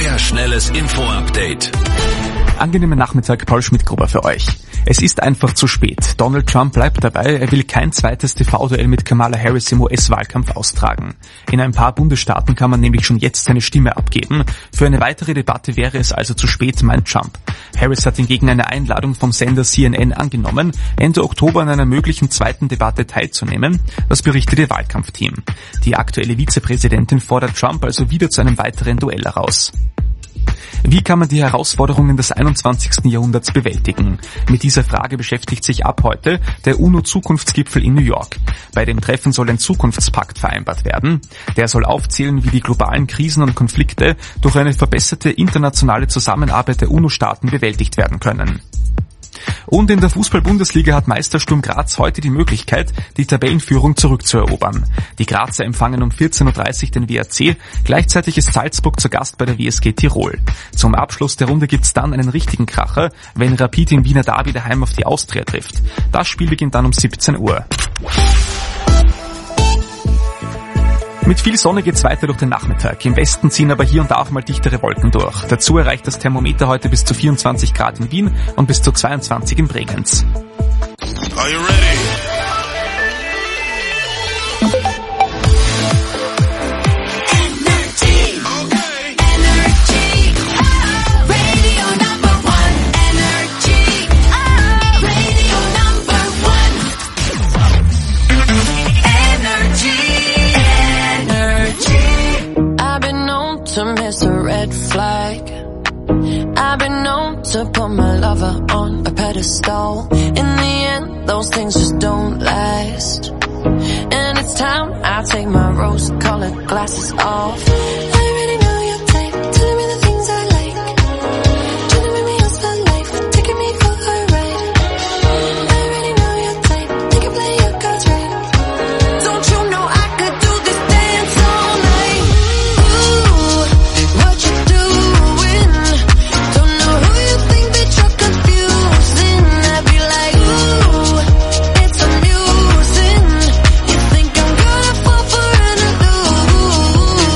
Mega schnelles Info-Update. Angenehmen Nachmittag, Paul Schmidt-Gruber für euch. Es ist einfach zu spät. Donald Trump bleibt dabei, er will kein zweites TV-Duell mit Kamala Harris im US-Wahlkampf austragen. In ein paar Bundesstaaten kann man nämlich schon jetzt seine Stimme abgeben. Für eine weitere Debatte wäre es also zu spät, meint Trump. Harris hat hingegen eine Einladung vom Sender CNN angenommen, Ende Oktober an einer möglichen zweiten Debatte teilzunehmen. Das berichtet ihr Wahlkampfteam. Die aktuelle Vizepräsidentin fordert Trump also wieder zu einem weiteren Duell heraus. Wie kann man die Herausforderungen des 21. Jahrhunderts bewältigen? Mit dieser Frage beschäftigt sich ab heute der UNO-Zukunftsgipfel in New York. Bei dem Treffen soll ein Zukunftspakt vereinbart werden. Der soll aufzählen, wie die globalen Krisen und Konflikte durch eine verbesserte internationale Zusammenarbeit der UNO-Staaten bewältigt werden können. Und in der Fußball-Bundesliga hat Meister Sturm Graz heute die Möglichkeit, die Tabellenführung zurückzuerobern. Die Grazer empfangen um 14.30 Uhr den WAC, gleichzeitig ist Salzburg zu Gast bei der WSG Tirol. Zum Abschluss der Runde gibt's dann einen richtigen Kracher, wenn Rapid im Wiener Derby daheim auf die Austria trifft. Das Spiel beginnt dann um 17 Uhr. Mit viel Sonne geht's weiter durch den Nachmittag. Im Westen ziehen aber hier und da auch mal dichtere Wolken durch. Dazu erreicht das Thermometer heute bis zu 24 Grad in Wien und bis zu 22 in Bregenz. Are you ready? I've been known to put my lover on a pedestal. In the end, those things just don't last. And it's time I take my rose-colored glasses off. I already know your type, telling me the things I like. Trying to make me yours for life, taking me for a ride. I already know your type, you can play your cards right. Don't you know I could do this dance all night? Ooh, what you doing? Don't know who you think that you're confusing. I'd be like, ooh, it's amusing. You think I'm gonna fall for an illusion.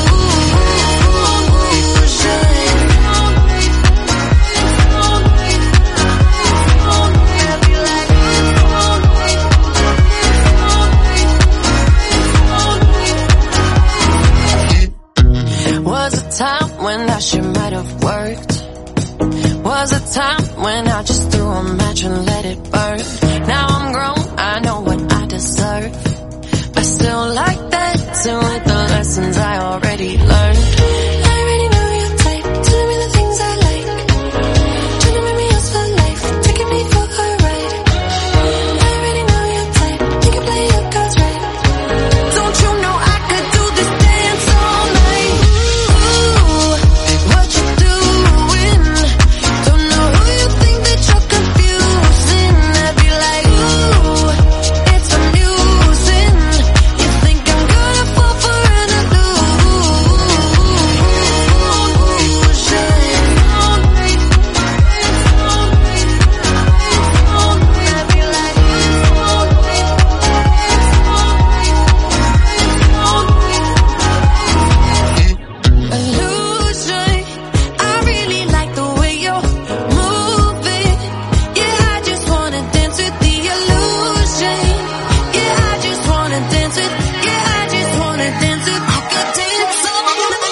I'd be like, was a time when that shit might have worked. Was a time when I just threw a match and let it burn. Now I'm grown, I know what I deserve. I still like dancing with the lessons I already learned. I already know your type, telling me the things I like. Trying to make me yours for life, taking me for a ride. I already know your type, you can play your cards right. Don't you know I could do this dance all night? Ooh, what you doing? Don't know who you think that you're confusing. I'd be like, ooh, it's amusing. You think I'm gonna fall for an illusion. I'd be like, illusion. I really like the way you're moving. Yeah, I just wanna dance with the illusion. Yeah, I just wanna dance with. Yeah, I just wanna dance with. I could dance all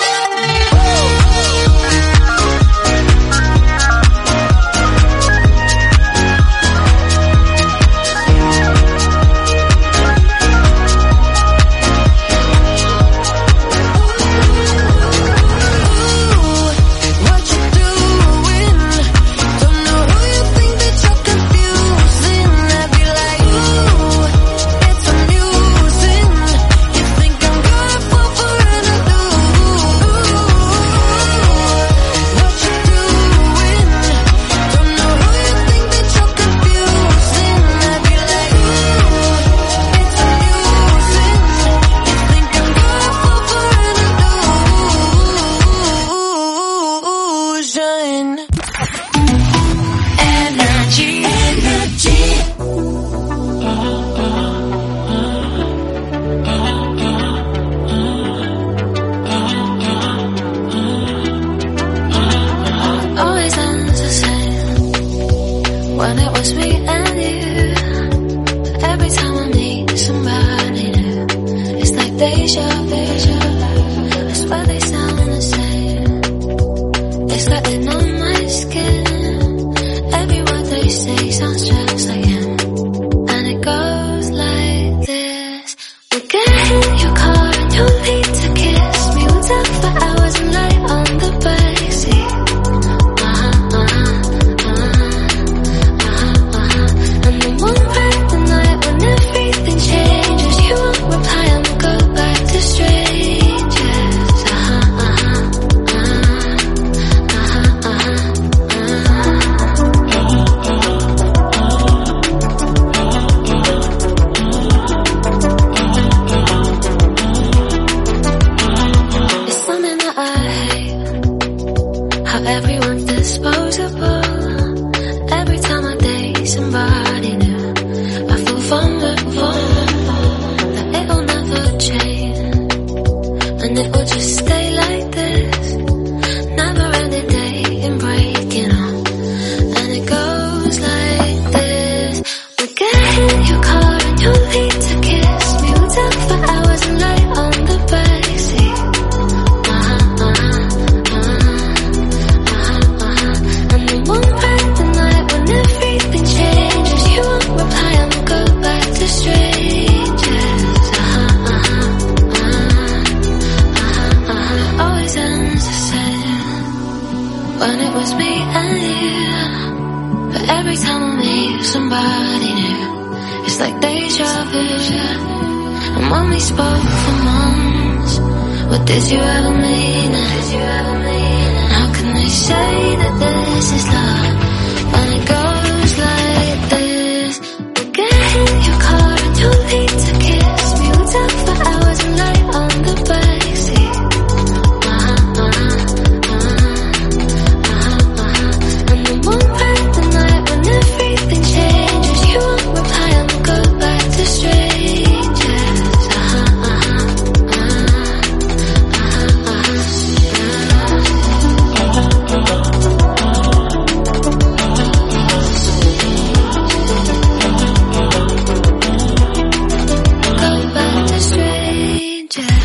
what you doing? Don't know who you think that you're confusing. I'd be like, ooh, it's amusing. You think I'm gonna fall for an illusion. What you doing? Don't know who you think that you're confusing. I'd be like, ooh, it's amusing. You think I'm gonna fall for an illusion. Energy, energy. when it was me and you. But every time I meet somebody new, it's like deja vu. I swear they sound the same. It's like they know my skin. Every word they say sounds just like him. And it goes like this. We'll get in your car and you'll need to kiss me. We'll talk for hours and lay on the backseat. And then one bright the night when everything changes, you won't reply and we'll go back to strangers. It's something that I hate, how everyone's disposable. Every time I date somebody new, I feel vulnerable, that it'll never change, and it will just stay like this. Never ending dating, breaking up, and it goes like this. We'll get in your car and you'll need to kiss me. We'll talk for hours and lay on the backseat. And then one bright the night when everything changes, you won't reply and we'll go back to strangers. Always ends the same when it was me and you. But every time I meet somebody new, it's like deja vu. And when we spoke for months, what did you ever mean? How can they say that this is love when it goes like this? We'll get in your car and you'll need to kiss me. We'll talk for hours and lay on the backseat. And then one bright the night when everything changes, you won't reply and we'll go back to strangers. Go back to strangers.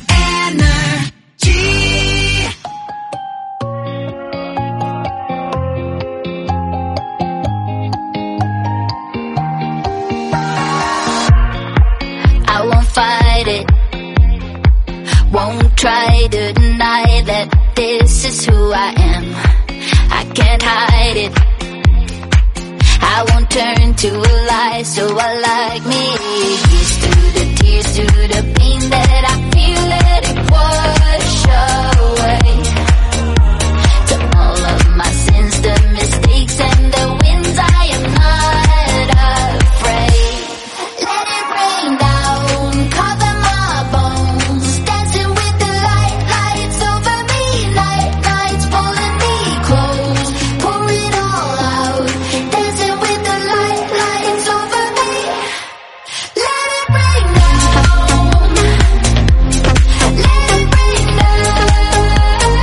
I won't fight it, won't try to deny that this is who I am. I can't hide it, I won't turn to a lie, so I like me. Here's to the tears, to the pain that I feel, let it wash away. To all of my sins, the mistakes and the wins, I am not afraid. Let it rain down, cover my bones, dancing with the lights over me, nights pulling me close, pour it all out, dancing with the lights over me. Let it rain down, let it rain down.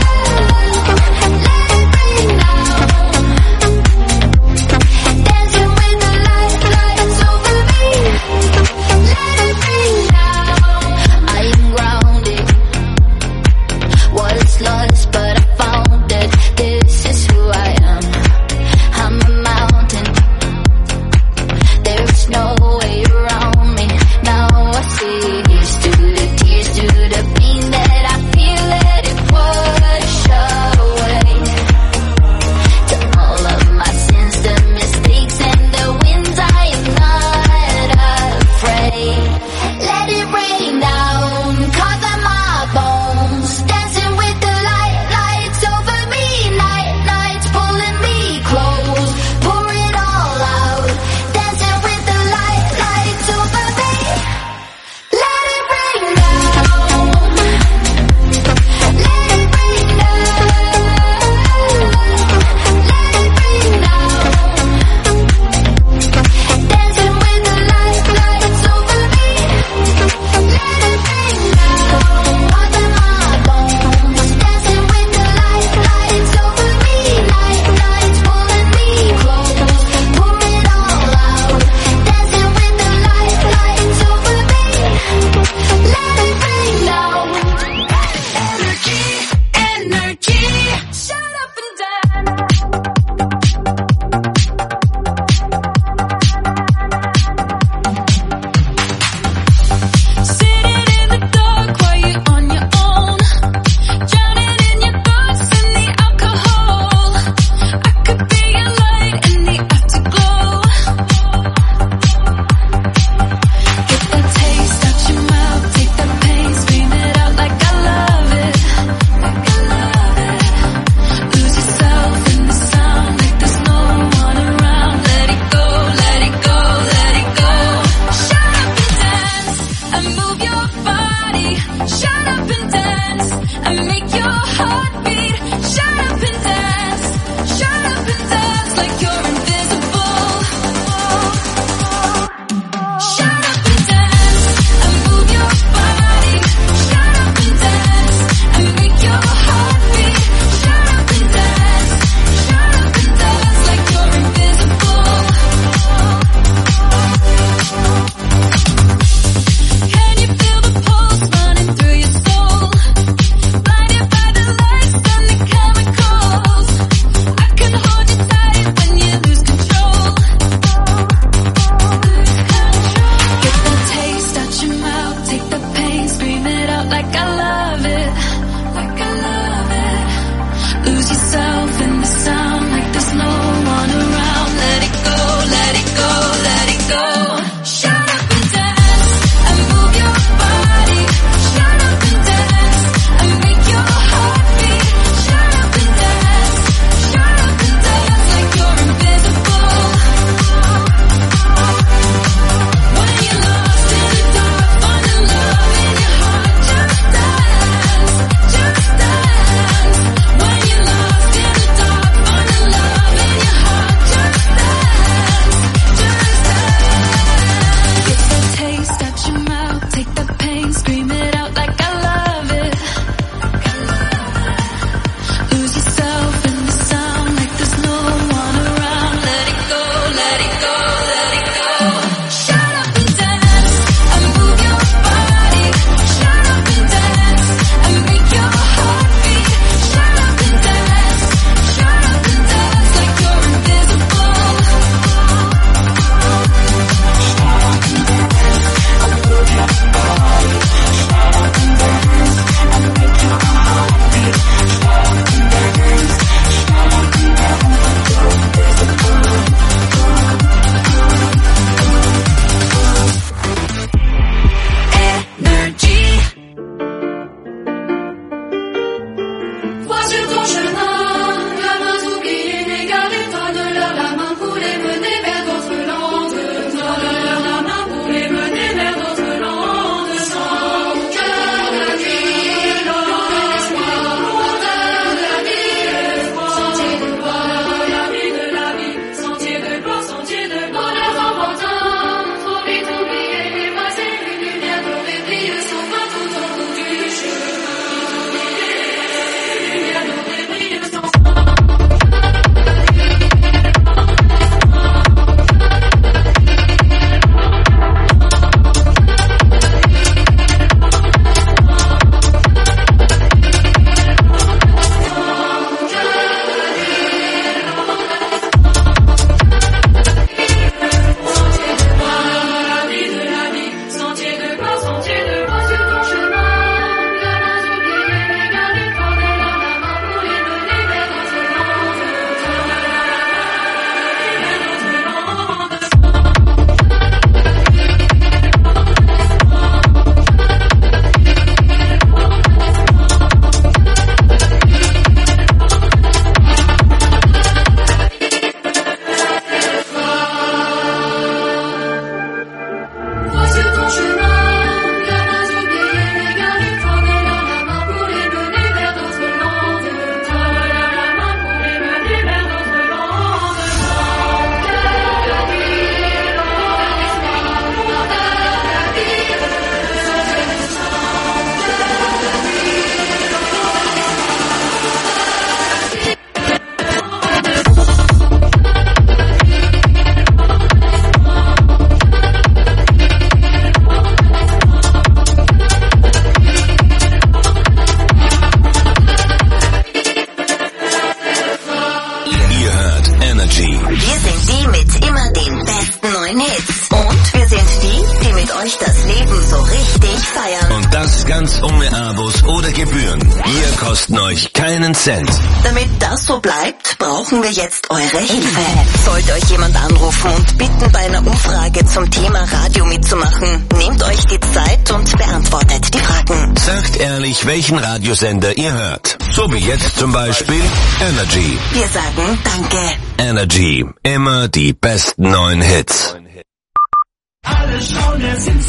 Energy. Wir sind die mit immer den besten neuen Hits. Und wir sind die mit euch das Leben so richtig feiern. Und das ganz ohne Abos oder Gebühren. Wir kosten euch keinen Cent. Damit das so bleibt, brauchen wir jetzt eure Hilfe. Sollte euch jemand anrufen und bitten, bei einer Umfrage zum Thema Radio mitzumachen, nehmt euch die Zeit und beantwortet die Fragen. Sagt ehrlich, welchen Radiosender ihr hört. So wie jetzt zum Beispiel Energy. Wir sagen Danke. Energy, immer die besten neuen Hits. Alle schauen jetzt ins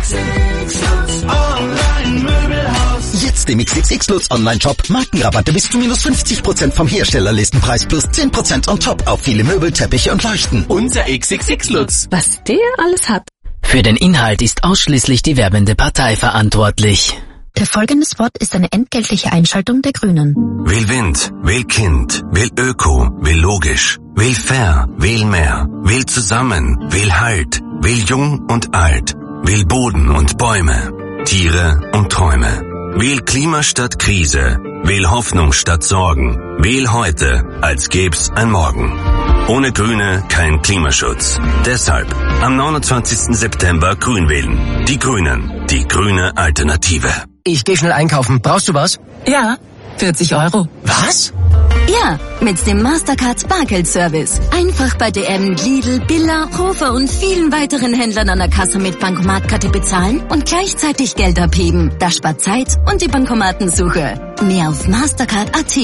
XXX Online-Möbelhaus. Jetzt im XXX Lutz Online-Shop. Markenrabatte bis zu minus 50% vom Herstellerlistenpreis plus 10% on top auf viele Möbel, Teppiche und Leuchten. Unser XXX Lutz. Was der alles hat. Für den Inhalt ist ausschließlich die werbende Partei verantwortlich. Der folgende Spot ist eine entgeltliche Einschaltung der Grünen. Will Wind, will Kind, will Öko, will logisch, will fair, will mehr, will zusammen, will Halt, will jung und alt, will Boden und Bäume, Tiere und Träume. Will Klima statt Krise, will Hoffnung statt Sorgen, will heute, als gäb's ein Morgen. Ohne Grüne kein Klimaschutz. Deshalb am 29. September Grün wählen. Die Grünen, die grüne Alternative. Ich gehe schnell einkaufen. Brauchst du was? Ja, 40 €. Was? Ja, mit dem Mastercard Bargeldservice. Einfach bei DM, Lidl, Billa, Hofer und vielen weiteren Händlern an der Kasse mit Bankomatkarte bezahlen und gleichzeitig Geld abheben. Das spart Zeit und die Bankomatensuche. Mehr auf Mastercard.at.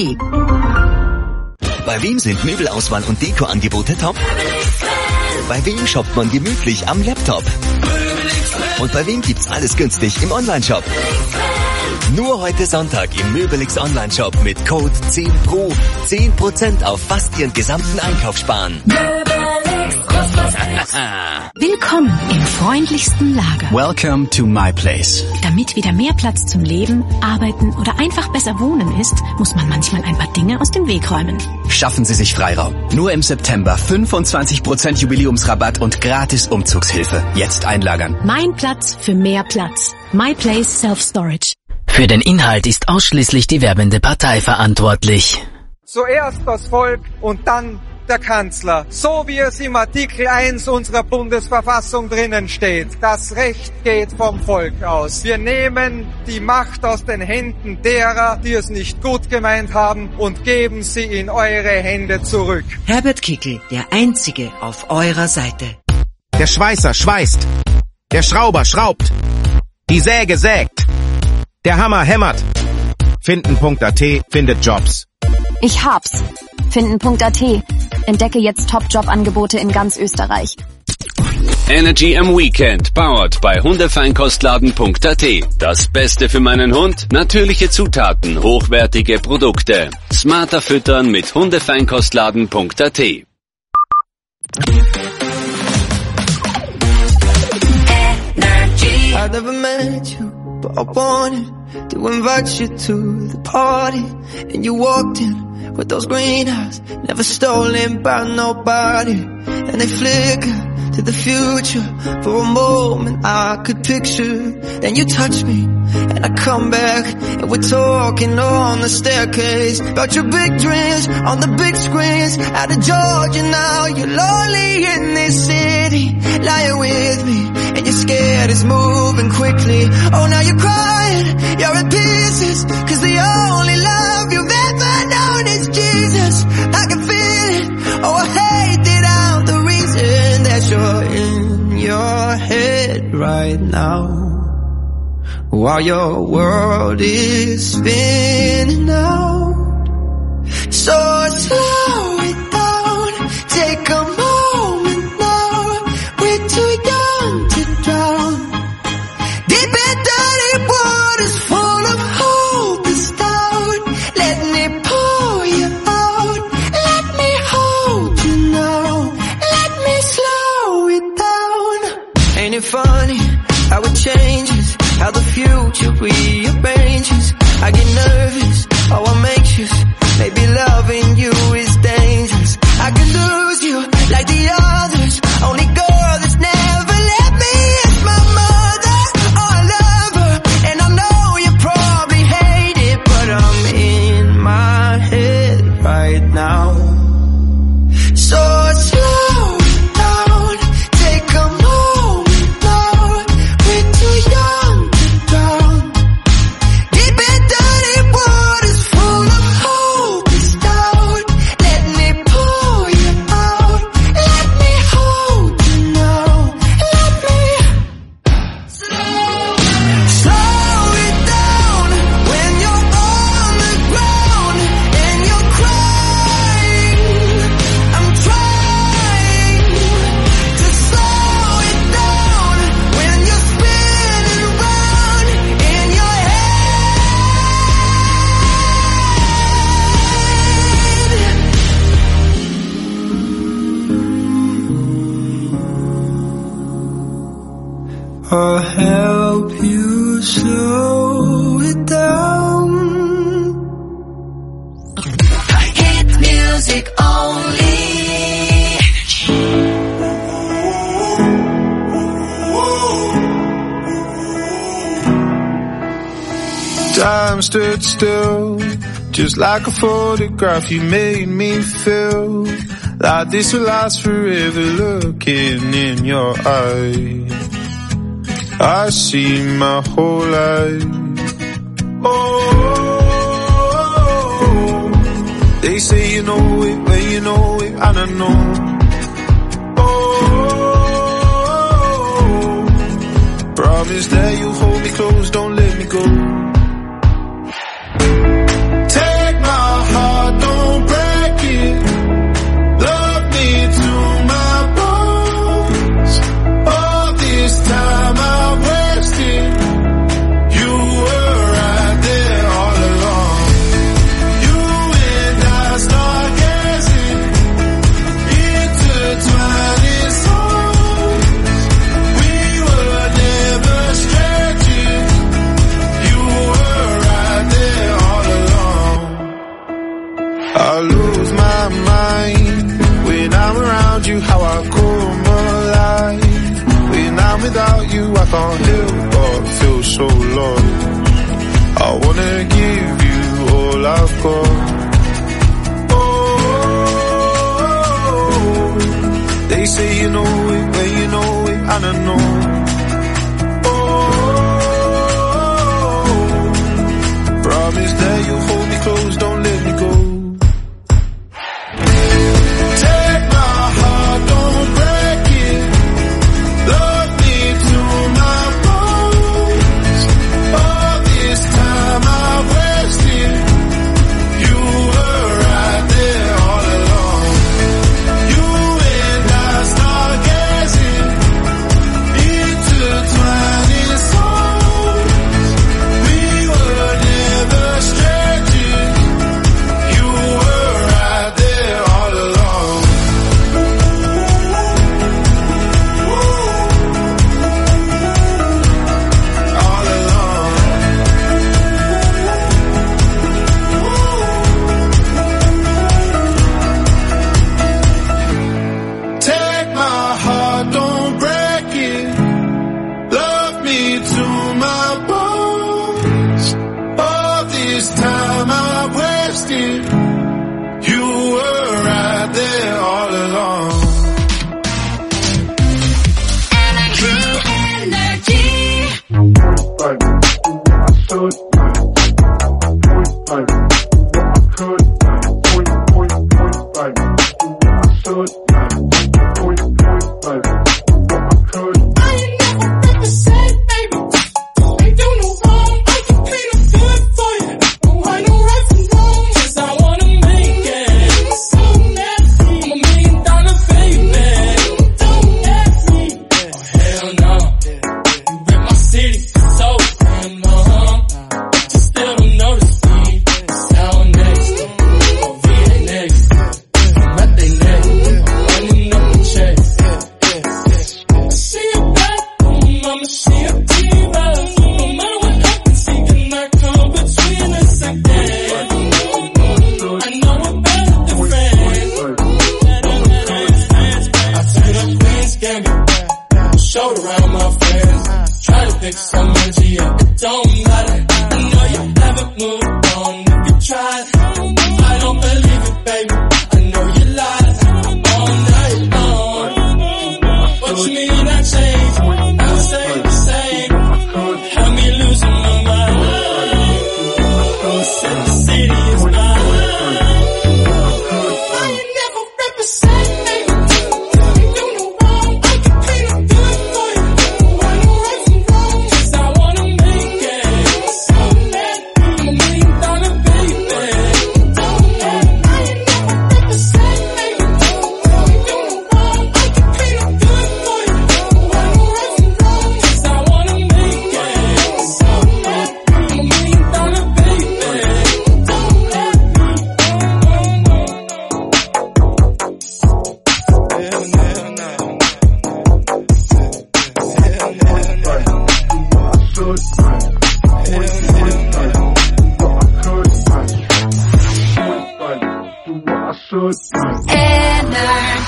Bei wem sind Möbelauswahl und Dekoangebote top? Bei wem shoppt man gemütlich am Laptop? Und bei wem gibt's alles günstig im Onlineshop? Nur heute Sonntag im Möbelix Onlineshop mit Code 10PRO 10% auf fast Ihren gesamten Einkauf sparen. Willkommen im freundlichsten Lager. Welcome to my place. Damit wieder mehr Platz zum Leben, Arbeiten oder einfach besser wohnen ist, muss man manchmal ein paar Dinge aus dem Weg räumen. Schaffen Sie sich Freiraum. Nur im September 25% Jubiläumsrabatt und gratis Umzugshilfe. Jetzt einlagern. Mein Platz für mehr Platz. My Place Self-Storage. Für den Inhalt ist ausschließlich die werbende Partei verantwortlich. Zuerst das Volk und dann der Kanzler. So wie es im Artikel 1 unserer Bundesverfassung drinnen steht. Das Recht geht vom Volk aus. Wir nehmen die Macht aus den Händen derer, die es nicht gut gemeint haben, und geben sie in eure Hände zurück. Herbert Kickl, der Einzige auf eurer Seite. Der Schweißer schweißt. Der Schrauber schraubt. Die Säge sägt. Der Hammer hämmert. Finden.at findet Jobs. Ich hab's. Finden.at. Entdecke jetzt Top-Job-Angebote in ganz Österreich. Energy am Weekend, powered bei Hundefeinkostladen.at. Das Beste für meinen Hund? Natürliche Zutaten, hochwertige Produkte. Smarter füttern mit Hundefeinkostladen.at. I never met you, but I wanted to invite you to the party. And you walked in with those green eyes, never stolen by nobody. And they flicker to the future. For a moment I could picture. Then you touch me and I come back, and we're talking on the staircase about your big dreams on the big screens. Out of Georgia now, you're lonely in this city, lying with me, and you're scared it's moving quickly. Oh, now you're crying, you're in pieces, 'cause the only love you've ever known is Jesus. I can feel it, oh I hate that I'm the reason that you're in your head right now, while your world is spinning out. So slow it down, take a moment now, we're too young to drown. Deep in dirty waters full of hope is down. Let me pull you out, let me hold you now, let me slow it down. Ain't it funny how it changes, how the future rearranges? I get nervous, oh I'm anxious, maybe loving you is dangerous. I'll help you slow it down. Hit music only. Time stood still, just like a photograph. You made me feel like this will last forever. Looking in your eyes, I see my whole life. Oh, they say you know it, but you know it, and I know. Oh, promise that you'll hold me close, don't let me go. Take my heart, don't break it. Love me to my bones. All this time I wasted, you were right there all along. You and I start gazing, intertwining souls. We were never strangers. You were right there all along. I lose my mind when I'm around you, how I come alive. When I'm without you, I can't help but feel so lost. I wanna give you all I've got. Oh, they say you know it, but you know it, and I know. Oh, promise that you'll hold me close, don't let me go. Take my heart, don't break it. Love me to my bones. All this time I wasted, you were right there all along. You and I start gazing, intertwining souls. We were never strangers. You were right there all along. All along. Take my heart, don't break it. Love me to my bones. All this time I wasted, you were right there all along.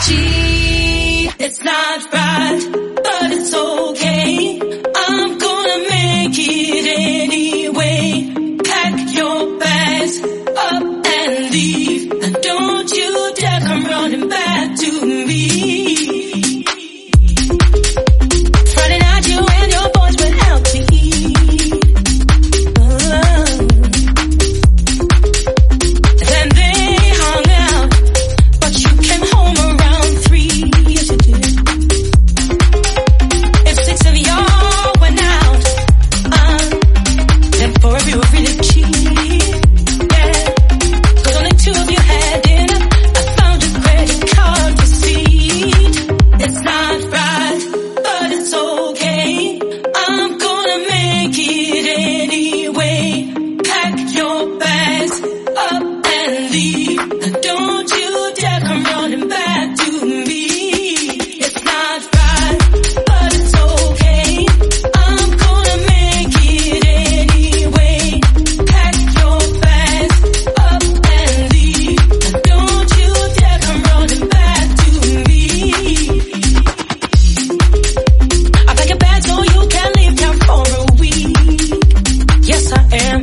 Gee, it's not right, but it's okay. I'm gonna make it anyway. Pack your bags up and leave, and don't you dare come running back to me. Friday night you and your boys went out to eat. Then they hung out, but you came home around 3. Yes you did. If 6 of y'all went out, then 4 of you were really cheap. Yeah, 'cause only 2 of you had dinner. I found your credit card receipt. It's not right, but it's okay. I'm gonna make it anyway. Pack your bags up and leave, and don't you dare come running back to me. It's not right, but it's okay. I'm gonna make it anyway. Pack your bags up and leave, and don't you dare come running back to me. I pack your bags so you can leave town for a week. Yes, I am.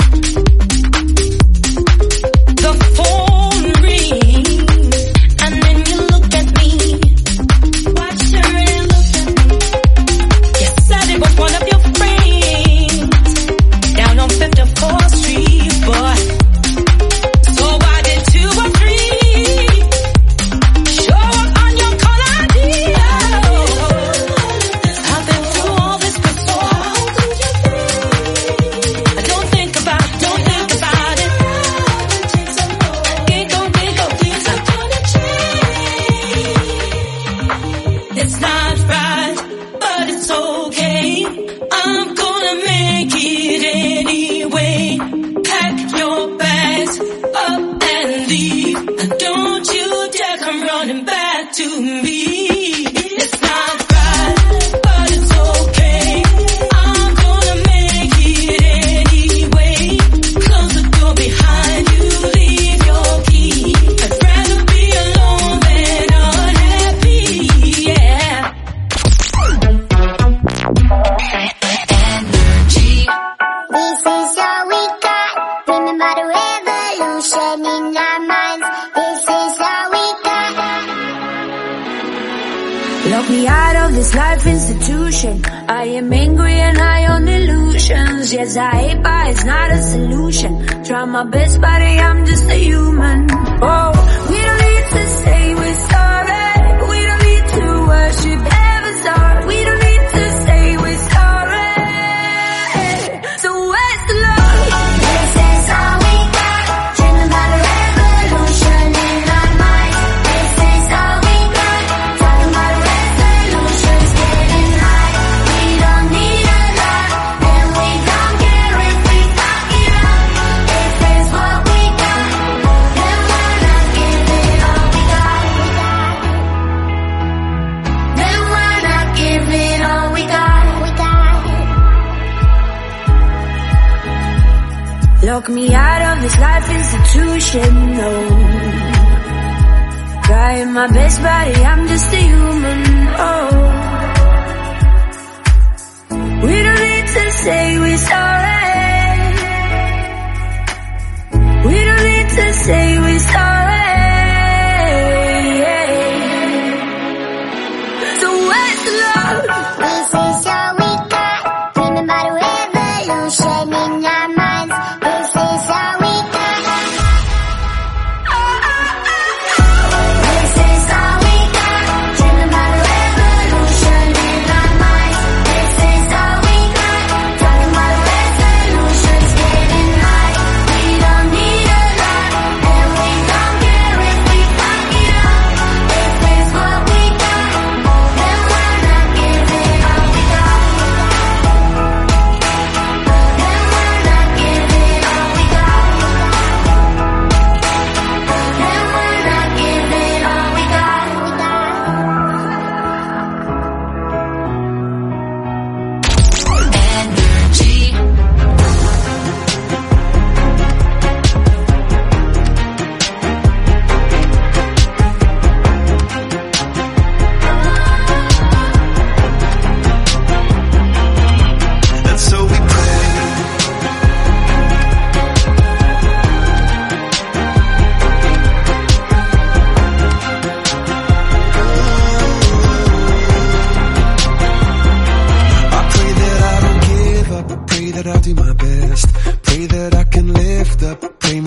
The phone rings, and then you look at me. Watch her and look at me. You said it was one of your friends down on 54th Street, boy. So why did 2 or 3 show up on your call ID? I've been through all this before. Don't think about it. Think, please, I'm gonna change. It's not right, but it's okay. I'm gonna make it anyway. Pack your bags up and leave, and don't you dare come running back to me. It's not right, but it's okay. I'm gonna make it anyway. Close the door behind you, leave your key. I'd rather be alone than unhappy, yeah. Energy. This is all we got. Remember the revolution in our minds. This is all we got. Lock me out of this life institution. I am angry and high on illusions. Yes, I hate, but it's not a solution. Try my best, buddy, I'm just a human. Oh, we don't need to say we're sorry. We don't need to worship heaven's heart. We don't need to say we're sorry. So where's the love? This is all we got. Dreaming about a revolution in our minds. This is all we got. Talking about resolutions, getting high. We don't need a lot, and we don't care if we fuck it up. If it's what we got, then why not give it all we got? Then why not give it all we got? Lock me out of this life institution, no. Trying my best, buddy, I'm just a human, oh. We don't need to say we're sorry. We don't need to say we're sorry. So where's the love? This is all we got. Dreaming about a revolution in our minds. This is all we got. This is all we got. Dreaming about a revolution in our minds. This is all we got. Talking about resolutions, getting high. We don't need a lot, and we don't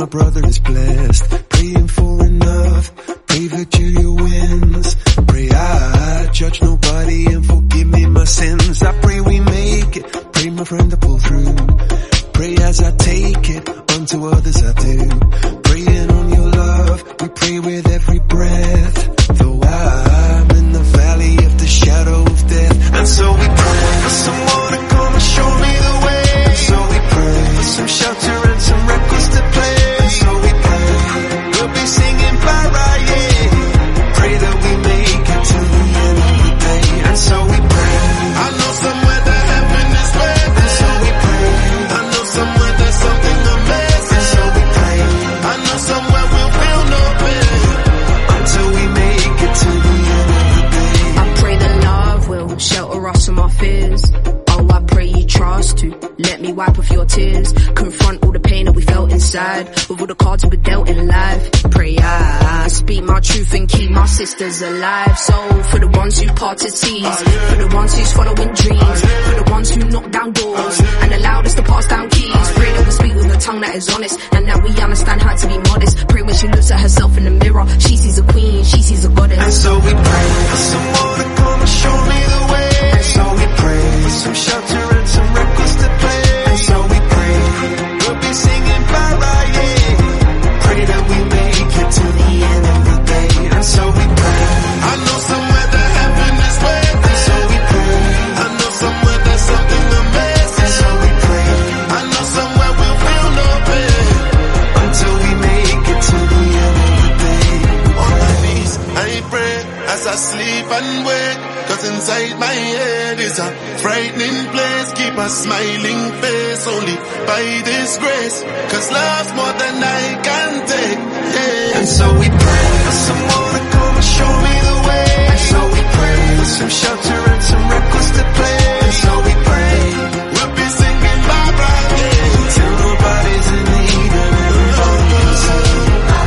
my brother is blessed. Praying for enough, pray Virginia wins. Pray I judge nobody and forgive me my sins. I pray we make it, pray my friend to pull through. Pray as I take it, unto others I do. Praying on your love, we pray with every breath. Though I'm in the valley of the shadow of death. And so we pray for someone to come and show me the way. And so we pray for some shelter and some records to play. And so we pray, we'll be singing Paraye. Pray that we make it to the end of the day. And so we pray, I know somewhere that heaven is waiting. And so we pray, I know somewhere there's something amazing. And so we pray, I know somewhere we'll feel no pain until we make it to the end of the day. I pray that love will shelter us from our fears. Oh, I pray you trust to let me wipe off your tears. Confront all the pain that we felt inside with all the cards we were dealt in life. Pray I speak my truth and keep my sisters alive. So for the ones who parted seas, for the ones who's following dreams, for the ones who knock down doors and allowed us to pass down keys. Pray that we speak with a tongue that is honest and that we understand how to be modest. Pray when she looks at herself in the mirror, she sees a queen, she sees a goddess. And so we pray for someone to come and show me the way. And so we pray for some shelter and some records to play. And so we pray, we'll be singing Paraye. Pray that we make it to the end of the day. And so we pray, I know somewhere that heaven is waiting. And so we pray, I know somewhere there's something amazing. And so we pray, I know somewhere we'll feel no pain until we make it to the end of the day. On my knees, I pray as I sleep and wake. Cause inside my head is a frightening place. Keep a smiling face only by this grace. Cause love's more than I can take, yeah. And so we pray for someone to come and show me the way. And so we pray for some shelter and some records to play. And so we pray, we'll be singing Barbara, yeah, till nobody's in need and everybody's in.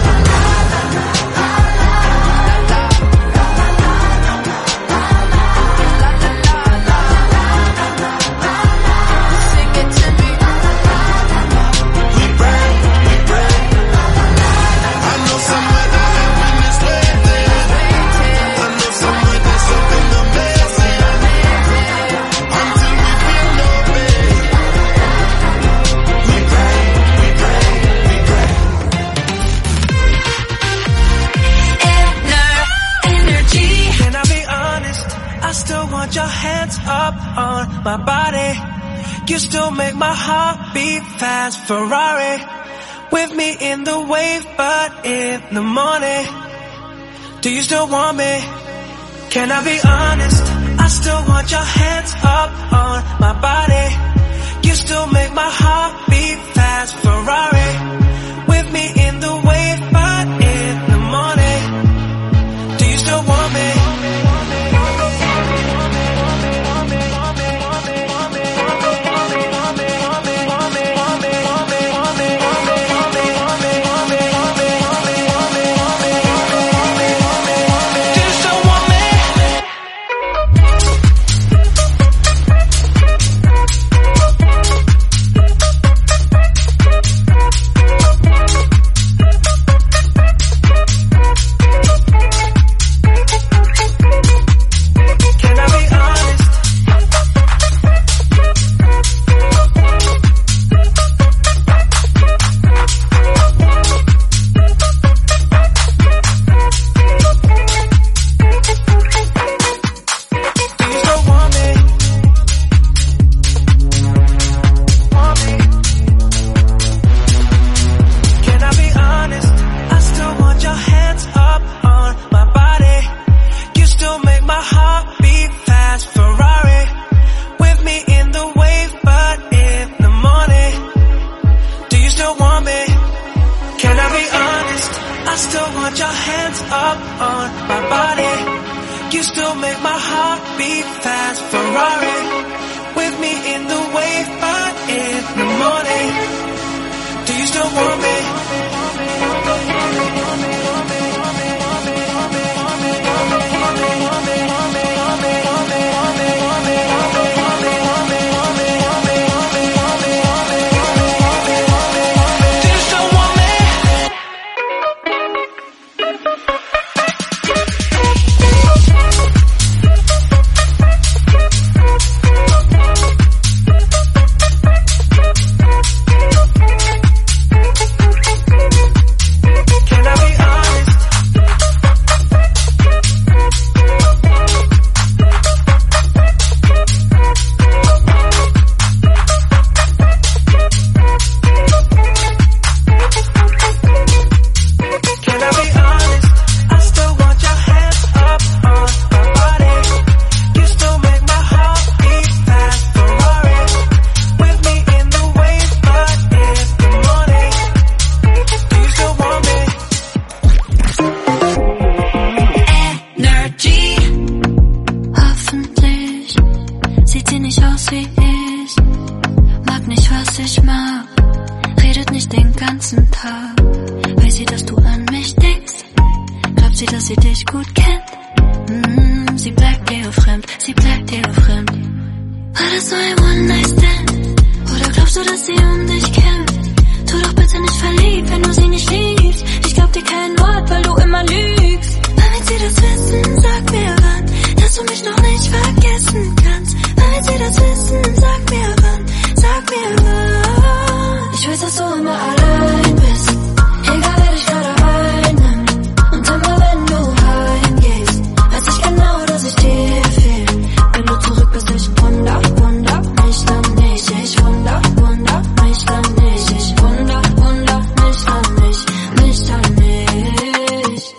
Your hands up on my body. You still make my heart beat fast. Ferrari with me in the wave, but in the morning, do you still want me? Can I be honest? I still want your hands up on my body. You still make my heart beat fast. Ferrari with me in the wave, but in the morning, do you still want me? ist wie ich, mag nicht, was ich mag, redet nicht den ganzen Tag. Weiß sie, dass du an mich denkst? Glaubt sie, dass sie dich gut kennt? Sie bleibt dir fremd, sie bleibt dir fremd. War das nur ein One-Night-Stand? Oder glaubst du, dass sie um dich kämpft? Tu doch bitte nicht verliebt, wenn du sie nicht liebst. Ich glaub dir kein Wort, weil du immer lügst. Wann wird sie das wissen? Sag mir wann, dass du mich noch nicht vergessen kannst. Wann wird sie das wissen? Sag mir wann, sag mir wann. Ich weiß, dass du immer allein bist, egal wer dich gerade einnimmt. Und immer wenn du heimgehst, weiß ich genau, dass ich dir fehl. Wenn du zurück bist, ich wunder mich dann nicht. Ich wunder mich dann nicht. Ich wunder mich dann nicht.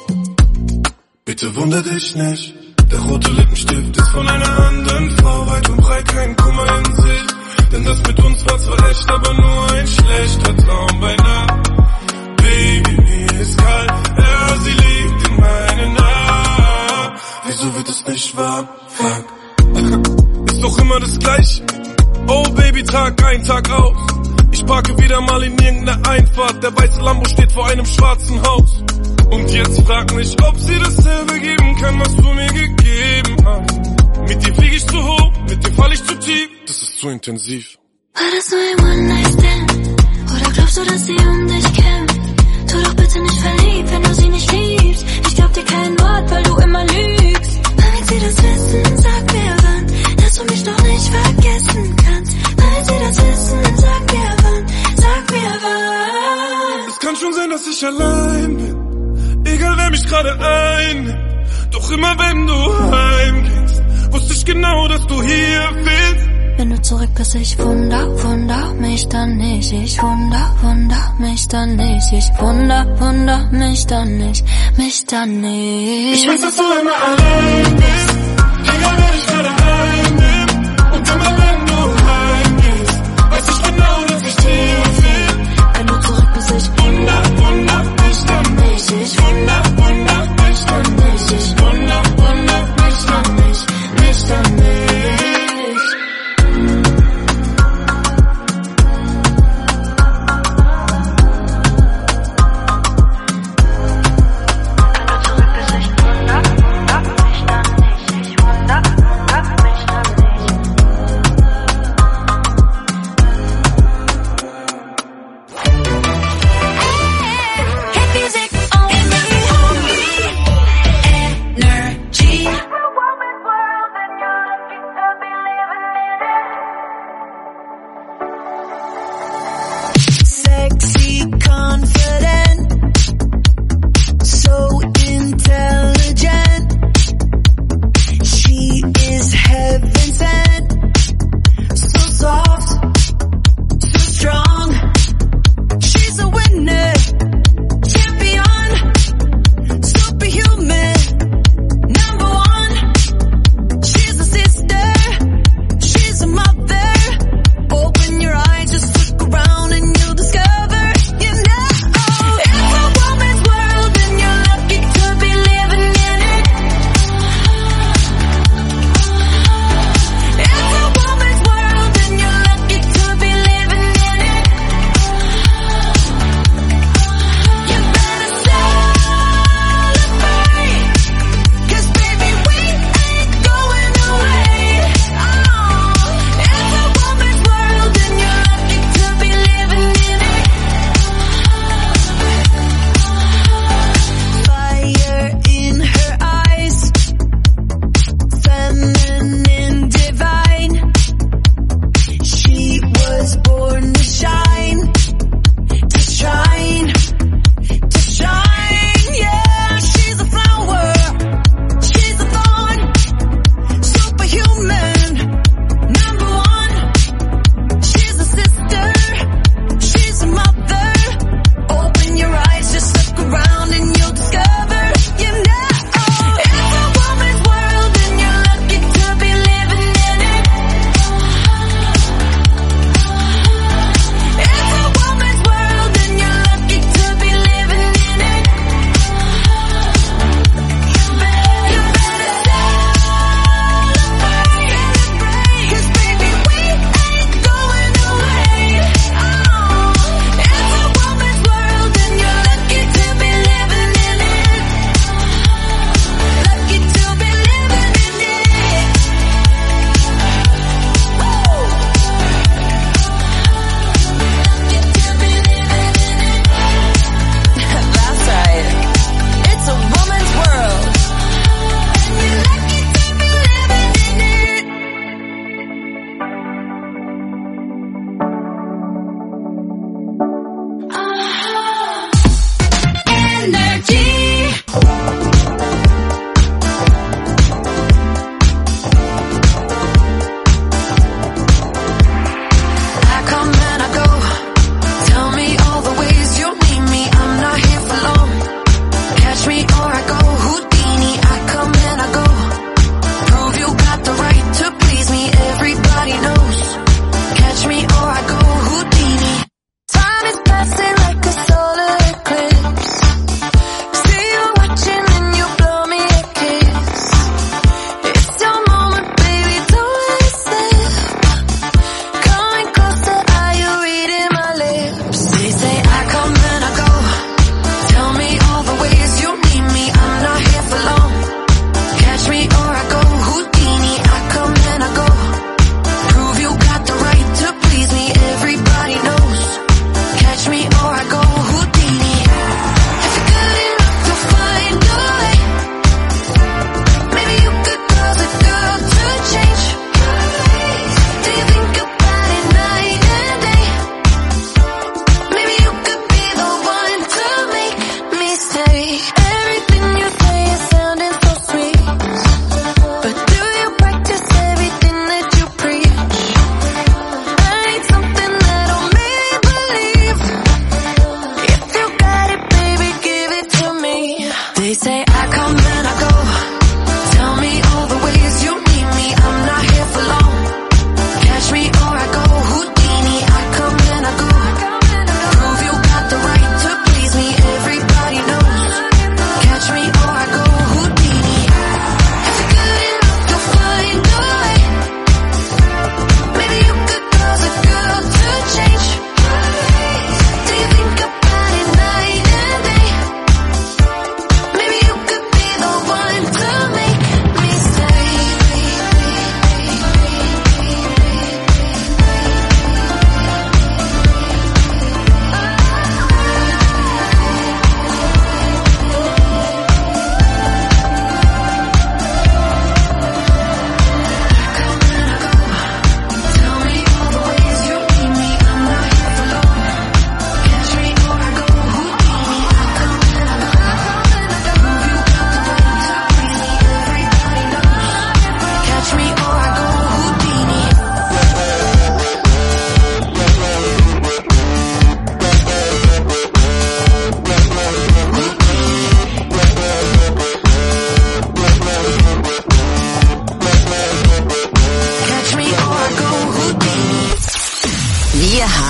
Bitte wunder dich nicht, der rote Lippenstift ist von einer anderen Frau. Weit und breit kein Kummer in sich, denn das mit uns war zwar echt, aber nur ein schlechter Traum bei Nacht. Baby, mir ist kalt, ja, sie liegt in meinen Armen. Wieso wird es nicht wahr? Fuck. Ist doch immer das Gleiche. Oh Baby, Tag ein, Tag aus. Ich parke wieder mal in irgendeiner Einfahrt. Der weiße Lambo steht vor einem schwarzen Haus. Und jetzt frag mich, ob sie dasselbe geben kann, was du mir gegeben hast. Mit dir flieg ich zu hoch, mit dir fall ich zu tief. Das ist zu intensiv. War das nur ein One-Night-Stand? Oder glaubst du, dass sie um dich kämpft? Tu doch bitte nicht verliebt, wenn du sie nicht liebst. Ich glaub dir kein Wort, weil du immer lügst. Wann wird sie das wissen? Sag mir wann, dass du mich noch nicht vergessen kannst. Wann wird sie das wissen? Sag mir wann, sag mir wann. Es kann schon sein, dass ich allein bin, egal wer mich gerade einnimmt. Doch immer wenn du heimgehst, wusste ich genau, dass du hier bist. Wenn du zurück bist, ich wunder mich dann nicht. Ich wunder mich dann nicht. Ich wunder mich dann nicht, mich dann nicht. Ich weiß, dass du immer allein bist, egal wer dich gerade einnimmt. Und immer wenn du heimgehst, weiß ich genau, dass ich dir fehl. Wenn du zurück bist, ich wunder mich dann nicht. Ich wunder mich dann nicht. Ich wunder mich dann nicht, mich dann nicht. Wenn du zurück bist, ich wunder mich dann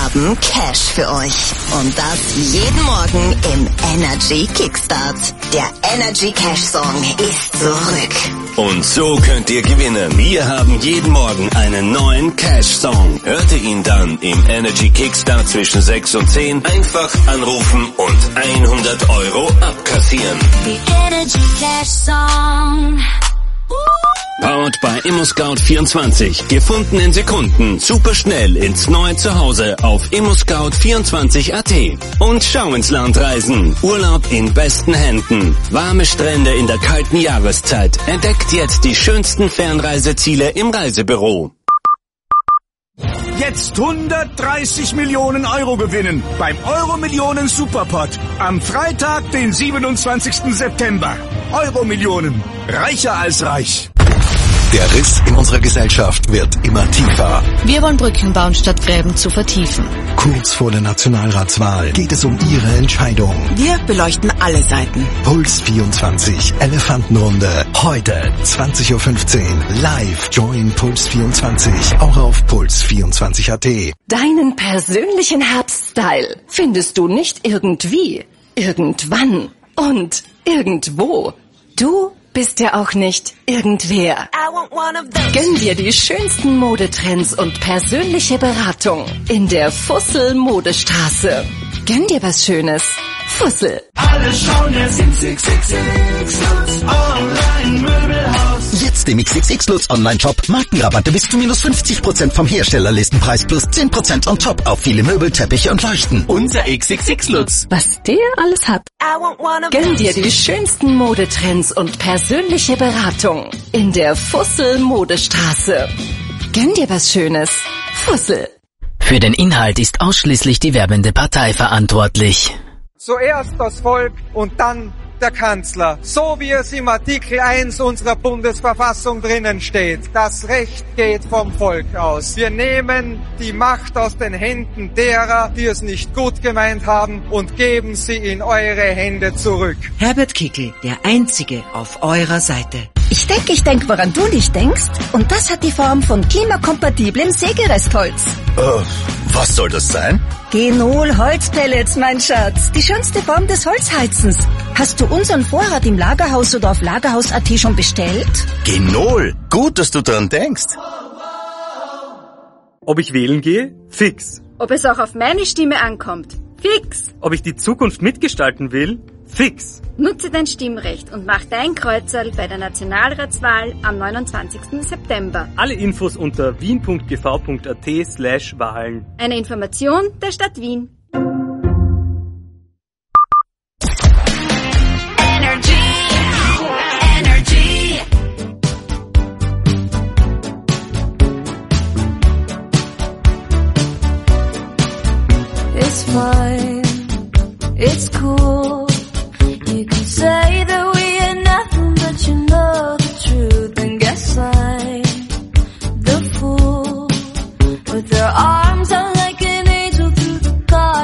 haben Cash für euch. Und das jeden Morgen im Energy Kickstart. Der Energy Cash Song ist zurück. Und so könnt ihr gewinnen. Wir haben jeden Morgen einen neuen Cash-Song. Hört ihr ihn dann im Energy Kickstart zwischen 6 und 10? Einfach anrufen und 100 € abkassieren. The Energy Cash Song. Powered by ImmoScout24. Gefunden in Sekunden. Super schnell ins neue Zuhause auf ImmoScout24.at. Und schau ins Land reisen. Urlaub in besten Händen. Warme Strände in der kalten Jahreszeit. Entdeckt jetzt die schönsten Fernreiseziele im Reisebüro. Jetzt 130 Millionen € gewinnen beim Euro-Millionen Superpot. Am Freitag, den 27. September. Euro-Millionen. Reicher als reich. Der Riss in unserer Gesellschaft wird immer tiefer. Wir wollen Brücken bauen, statt Gräben zu vertiefen. Kurz vor der Nationalratswahl geht es um Ihre Entscheidung. Wir beleuchten alle Seiten. Puls 24, Elefantenrunde. Heute, 20.15 Uhr, live. Join Puls 24, auch auf Puls24.at. Deinen persönlichen Herbststyle findest du nicht irgendwie, irgendwann und irgendwo. Du bist ja auch nicht irgendwer. Gönn dir die schönsten Modetrends und persönliche Beratung in der Fussel Modestraße. Gönn dir was Schönes. Fussel. Alle schauen jetzt im XXX Lutz Online Möbelhaus. Jetzt im XXX Lutz Online-Shop. Markenrabatte bis zu minus 50% vom Herstellerlistenpreis plus 10% on top auf viele Möbel, Teppiche und Leuchten. Unser XXX Lutz. Was der alles hat. Gönn dir die schönsten Modetrends und persönliche Beratung in der Fussel Modestraße. Gönn dir was Schönes. Fussel. Für den Inhalt ist ausschließlich die werbende Partei verantwortlich. Zuerst das Volk und dann der Kanzler. So wie es im Artikel 1 unserer Bundesverfassung drinnen steht. Das Recht geht vom Volk aus. Wir nehmen die Macht aus den Händen derer, die es nicht gut gemeint haben, und geben sie in eure Hände zurück. Herbert Kickl, der Einzige auf eurer Seite. Ich denk, woran du nicht denkst. Und das hat die Form von klimakompatiblem Sägerestholz. Was soll das sein? Genol Holzpellets, mein Schatz. Die schönste Form des Holzheizens. Hast du unseren Vorrat im Lagerhaus oder auf Lagerhaus.at schon bestellt? Genol. Gut, dass du dran denkst. Ob ich wählen gehe? Fix. Ob es auch auf meine Stimme ankommt? Fix. Ob ich die Zukunft mitgestalten will? Fix. Nutze dein Stimmrecht und mach dein Kreuzerl bei der Nationalratswahl am 29. September. Alle Infos unter wien.gv.at/Wahlen. Eine Information der Stadt Wien. It's fine, it's cool. You can say that we are nothing, but you know the truth. And guess I'm the fool with their arms out like an angel through the garden.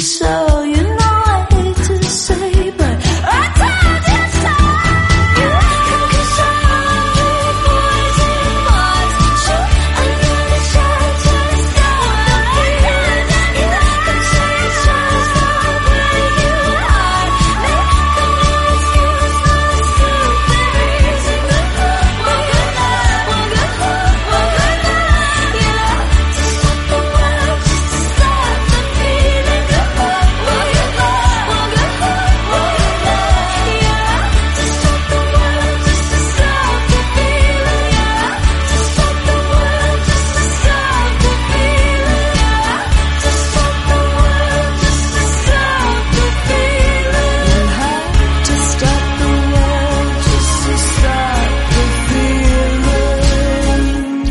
so. You know I hate to say, but I told you so. Cause I'm poison bars. Shoot another shot, just stop the feeling. You can say it's just not where you are. Make no excuse, no stupid reason. One good night, one good night, one good night. You know, to stop the world, just to stop the feeling. One good night, one good night, one good night. Yeah, to stop the world, just to stop the feeling. Yeah, to stop the world, just to stop the feeling. Yeah, to stop the world, just to stop the feeling. You have to stop the world just to stop the feeling.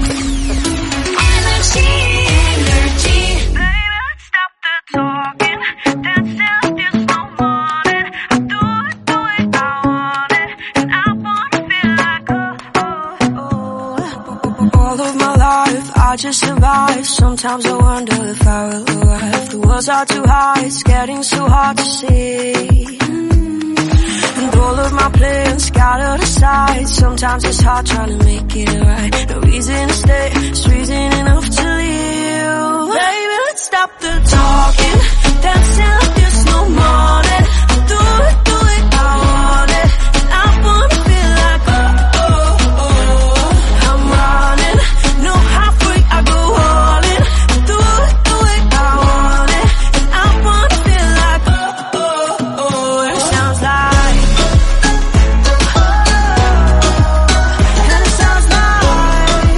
Energy, energy. Baby, stop the talking. Dancing like there's no morning. I do it the way I want it, and I wanna feel like all of my life I just survive. Sometimes I wonder if I will arrive. The walls are too high, it's getting so hard to see. And all of my plans scattered aside. Sometimes it's hard trying to make it right. No reason to stay, it's reason enough to leave. Baby, let's stop the talking. Dancing like there's no morning. I do it the way I want it, and I wanna feel like I'm running. No halfway, I go all in. I do it the way I want it, and I wanna feel like and it sounds like, and it sounds like,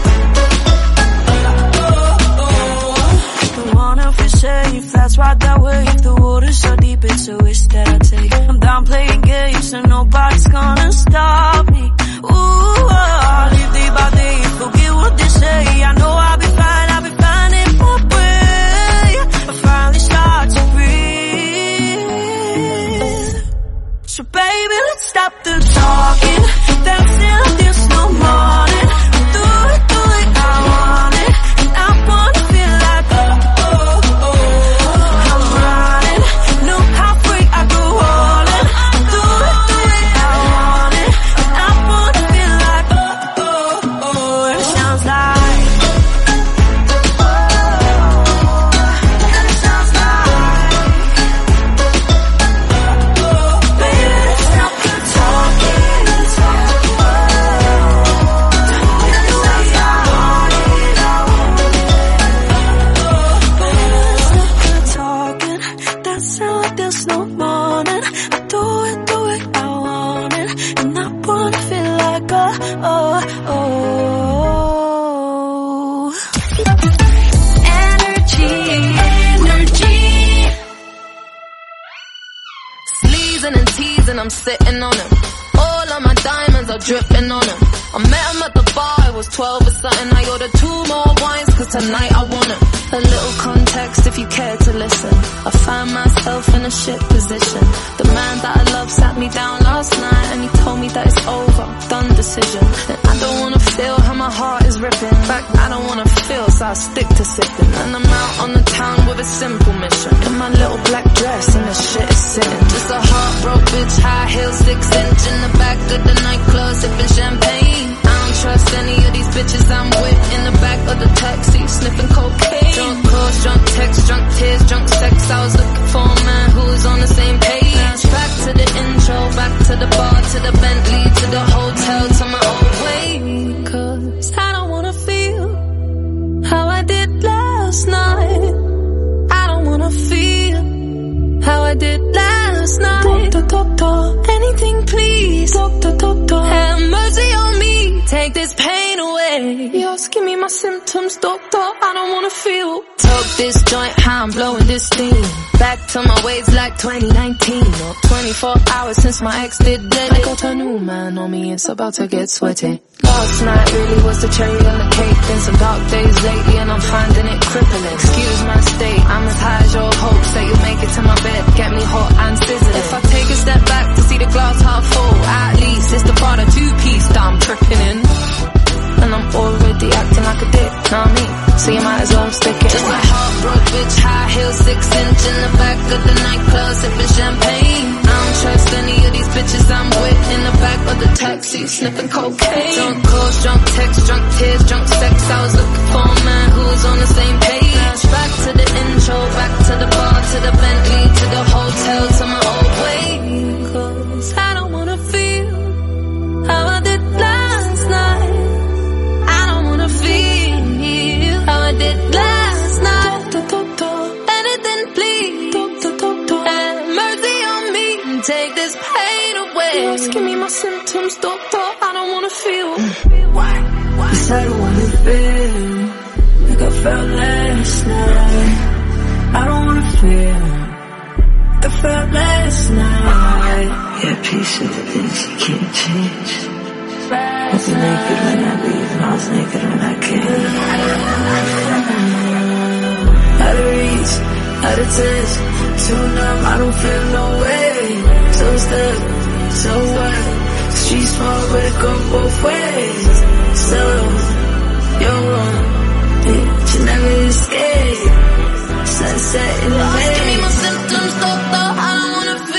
don't wanna feel safe, that's right that way. If the water's so deep, it's a risk that I take. I'm done playing games, and nobody's gonna stop me. Ooh, I live day by day, forget what they say. I know I'll be fine in my way. I finally start to breathe. So baby, let's stop the talking. Dancing like there's no morning. Do it the way I want it, and I wanna feel like I'm running. No halfway, I go all in. Do it the way I want it, and I wanna feel like and it sounds like, and it sounds like, baby, let's stop the talking. Let's stop the world. Do it the way I want it, I want it. Baby, let's stop the talking. Dancing like there's no morning. I do it the way I want it, and I wanna feel like energy, energy. Sleazing and teasing, I'm sitting on him. All of my diamonds are dripping on him. I met him at the bar, I was 12 or something. I ordered 2 more wines, cause tonight I want him. A little context if you care to listen. I find myself in a shit position. The man that I love sat me down last night, and he told me that it's over, done decision. And I don't wanna feel how my heart is ripping. In fact, I don't wanna feel, so I stick to sipping. And I'm out on the town with a simple mission. In my little black dress, and the shit is sitting. Just a heartbroken bitch, high heels, 6-inch in the back of the nightclub, sipping champagne. I don't trust any of these bitches I'm with. In the back of the taxi, sniffing cocaine. Drunk calls, drunk texts, drunk tears, drunk sex. I was looking for a man who was on the same page. Back to the intro, back to the bar, to the Bentley, to the hotel, to my old way. Cause I don't wanna feel how I did last night. I don't wanna feel how I did last night. Doctor, anything please. Doctor, have mercy on me. Take this pain away. Yes, give me my symptoms, doctor. I don't wanna feel. Took this joint, how I'm blowing this steam. Back to my ways like 2019. Or 24 hours since my ex did dead. I got a new man on me, it's about to get sweaty. Last night really was the cherry on the cake. Been some dark days lately and I'm finding it crippling. Excuse my state, I'm as high as your hopes that you make it to my bed. Get me hot and sizzling. If I take a step back to see the glass half full, at least it's the Prada 2-piece that I'm tripping in. And I'm already acting like a dick, know what I mean? So you might as well stick it. Just a heartbroken bitch, high heels, 6-inch lounge in the back of the nightclub, sipping champagne. I don't trust any of these bitches I'm with. In the back of the taxi, sniffing cocaine. Drunk calls, drunk texts, drunk tears, drunk sex. I was looking for a man who was on the same page. Back to the intro, back to the bar, to the Bentley, to the hotel, to my old way. 'Cause I don't wanna feel how I did last night. I don't wanna feel how I did last night. Anything please, have mercy on me and take this pain away. Just give me my symptoms, doctor, I don't wanna feel. Cause I don't wanna feel like I felt last night. I don't wanna feel like I felt last night. Yeah, peace with the things you can't change. I was naked when I leave and I was naked when I came. Out of reach, out of touch, too numb, I don't feel no way. So stuck, so what? Street small but it go both ways. So, you're wrong, you never escape. Sunset in the maze. Give me my symptoms, doctor, I don't wanna feel.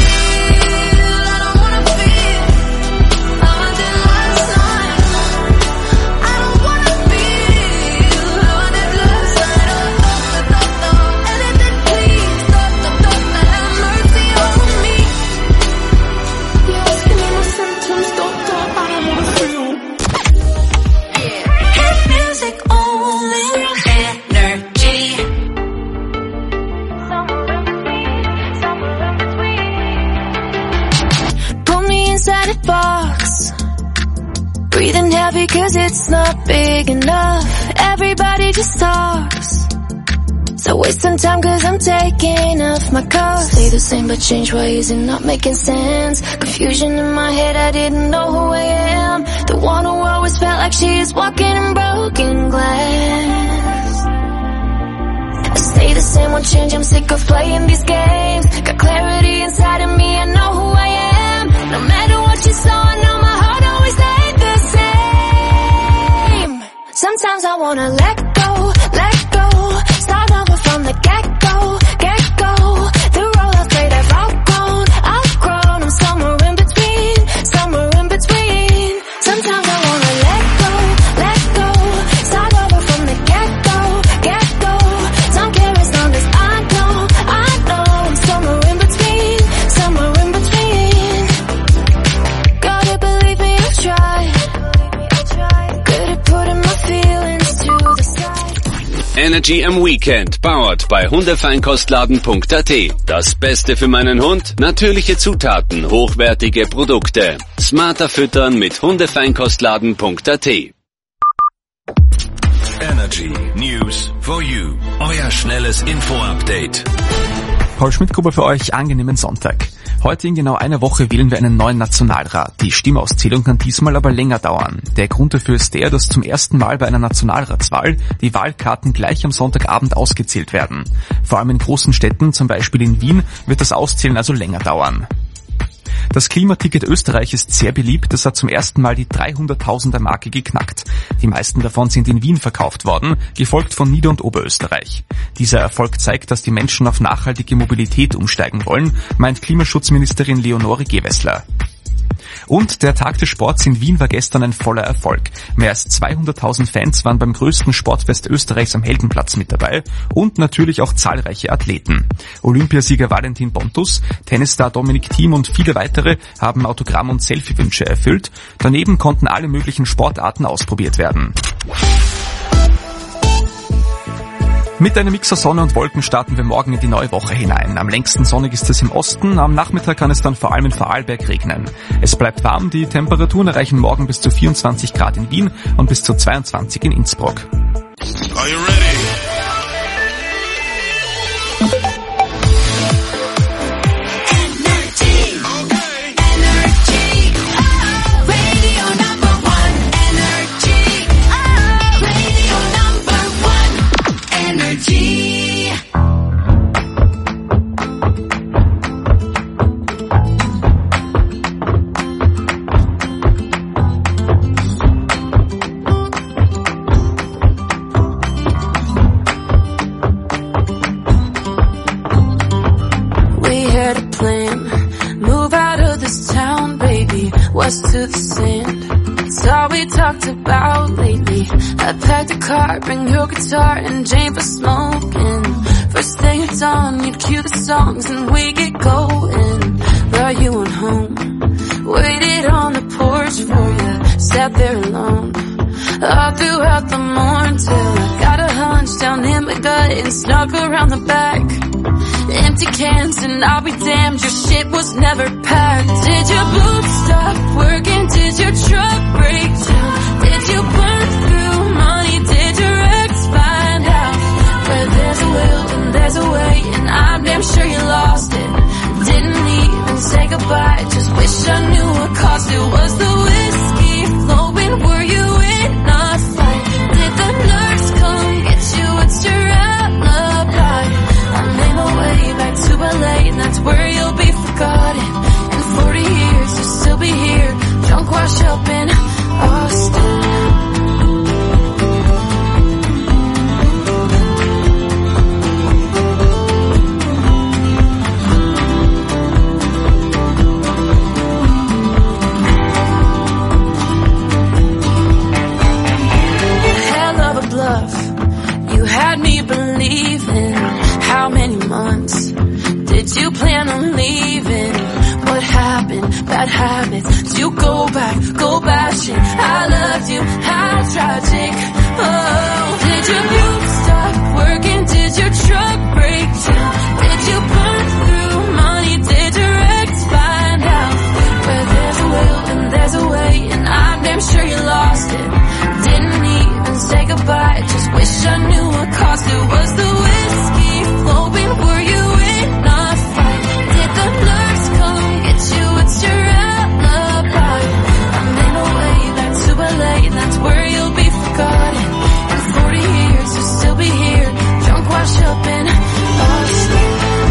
Box, breathing heavy cause it's not big enough. Everybody just talks, so wasting time cause I'm taking off my cuffs. Stay the same but change ways and not making sense. Confusion in my head, I didn't know who I am. The one who always felt like she is walking in broken glass. I stay the same, won't change, I'm sick of playing these games. Got clarity inside of me, I know who I am. No matter what you saw, I know my heart always stayed the same. Sometimes I wanna let go, start over from the get-go. The role I've played, I've outgrown. I'm somewhere in between. Sometimes I wanna let go, start over from the get-go. Don't care as long as I know, I'm somewhere in between. Gotta believe me, I've tried. Good at putting my feelings to the side. Energy am Weekend, powered bei Hundefeinkostladen.at. Das Beste für meinen Hund? Natürliche Zutaten, hochwertige Produkte. Smarter füttern mit Hundefeinkostladen.at. Energy News for you. Euer schnelles Info-Update. Paul Schmidt-Gruber für euch, angenehmen Sonntag. Heute in genau einer Woche wählen wir einen neuen Nationalrat. Die Stimmauszählung kann diesmal aber länger dauern. Der Grund dafür ist der, dass zum ersten Mal bei einer Nationalratswahl die Wahlkarten gleich am Sonntagabend ausgezählt werden. Vor allem in großen Städten, zum Beispiel in Wien, wird das Auszählen also länger dauern. Das Klimaticket Österreich ist sehr beliebt. Es hat zum ersten Mal die 300.000er Marke geknackt. Die meisten davon sind in Wien verkauft worden, gefolgt von Nieder- und Oberösterreich. Dieser Erfolg zeigt, dass die Menschen auf nachhaltige Mobilität umsteigen wollen, meint Klimaschutzministerin Leonore Gewessler. Und der Tag des Sports in Wien war gestern ein voller Erfolg. Mehr als 200.000 Fans waren beim größten Sportfest Österreichs am Heldenplatz mit dabei und natürlich auch zahlreiche Athleten. Olympiasieger Valentin Pontus, Tennisstar Dominic Thiem und viele weitere haben Autogramm- und Selfie-Wünsche erfüllt. Daneben konnten alle möglichen Sportarten ausprobiert werden. Mit einem Mix aus Sonne und Wolken starten wir morgen in die neue Woche hinein. Am längsten sonnig ist es im Osten, am Nachmittag kann es dann vor allem in Vorarlberg regnen. Es bleibt warm, die Temperaturen erreichen morgen bis zu 24 Grad in Wien und bis zu 22 in Innsbruck. Are you ready? us to the sand. It's all we talked about lately. I packed a car, bring your guitar and Jane for smoking. First thing at dawn, you'd cue the songs and we get going. But you went home, waited on the porch for you, sat there alone all throughout the morning till I got a hunch down in my gut and snuck around the back. Empty cans and I'll be damned, your shit was never packed. Did your boots stop working? Did your truck break down? Did you burn through money? Did your ex find out? Where there's a will and there's a way, and I'm damn sure you lost it. Didn't even say goodbye, just wish I knew what caused it. Was the whiskey flowing? Were you in a fight? Did the nurse come get you? It's your alibi. I made my way back to LA, and that's where you'll be forgotten. In 40 years you'll still be here, drunk washed up in Austin. You had me believing. How many months did you plan on leaving? What happened? Bad habits. Did you go bashing? I loved you, how tragic. Oh, did your boots stop working? Did your truck break down? Did you burn through money? Did your ex find out? Where there's a will and there's a way, and I'm damn sure you lost it. Didn't even say goodbye, just wish I knew what caused it. Was the whiskey flowing? Were you in a fight? Did the nurse come get you? It's your alibi. I made my way back to LA, and that's where you'll be forgotten. In 40 years you'll still be here, drunk washed up in Austin.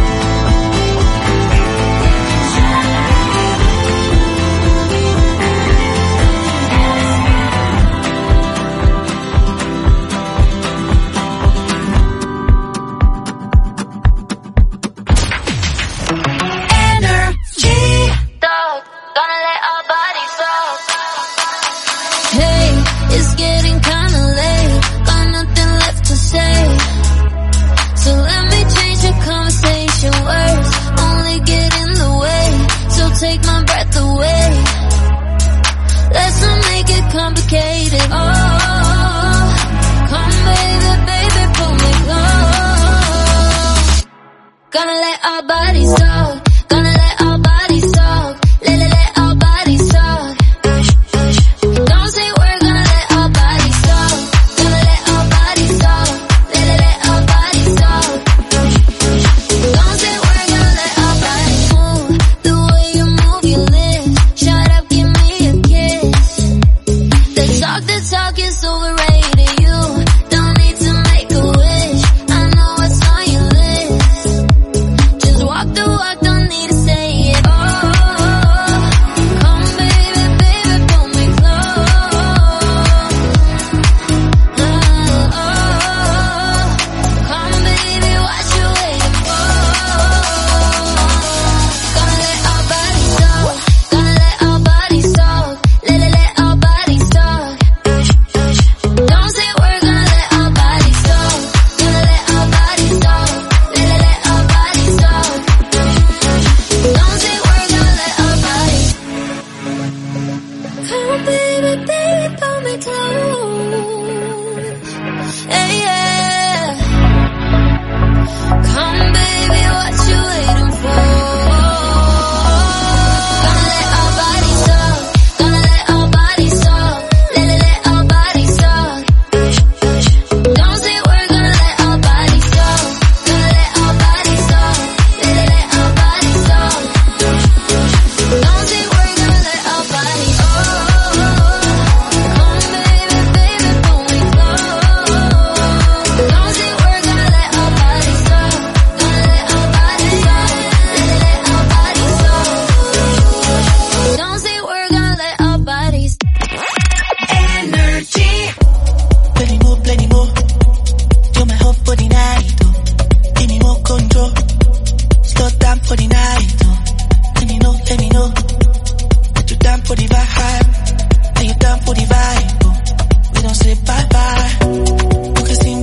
Take my breath away. Let's not make it complicated. Oh, come baby, baby, pull me close. Gonna let our bodies talk. Gonna let our bodies talk. Let our bodies talk. Don't say we're gonna let our bodies talk. Gonna let our bodies talk. Let our bodies talk. Don't say we're gonna let our bodies move. The way you move your lips. Shut up, give me a kiss. The talk is overrated. You don't need to make a wish. I know what's on your list. Just walk the walk, don't need to say it. Oh, come baby, baby, pull me close. Come baby, what you waiting for? Gonna let our bodies talk. Gonna let our bodies talk. Let our bodies talk. Don't say we're gonna let our bodies talk. Gonna let our bodies talk. Let our bodies talk. Don't say we're gonna let our bodies. Come baby, baby, pull me close. Hey, yeah. Come baby, what you waiting for? Gonna let our bodies talk. Gonna let our bodies talk. Let our bodies talk. Don't say we're gonna let our bodies talk. Gonna let our bodies talk. Let our bodies talk. Don't say we're gonna let our bodies. Oh, come baby, baby, pull me close. Don't say we're gonna let our bodies talk. Gonna let our bodies talk. Let our bodies talk. Don't say we're gonna let our bodies. Energy. Plenty more. You're my hope for the night, oh. Give me more control. Slow down for the night, oh. Let me know. That you down for the vibe? Are you down for the vibe? Oh, we don't say bye bye. You can see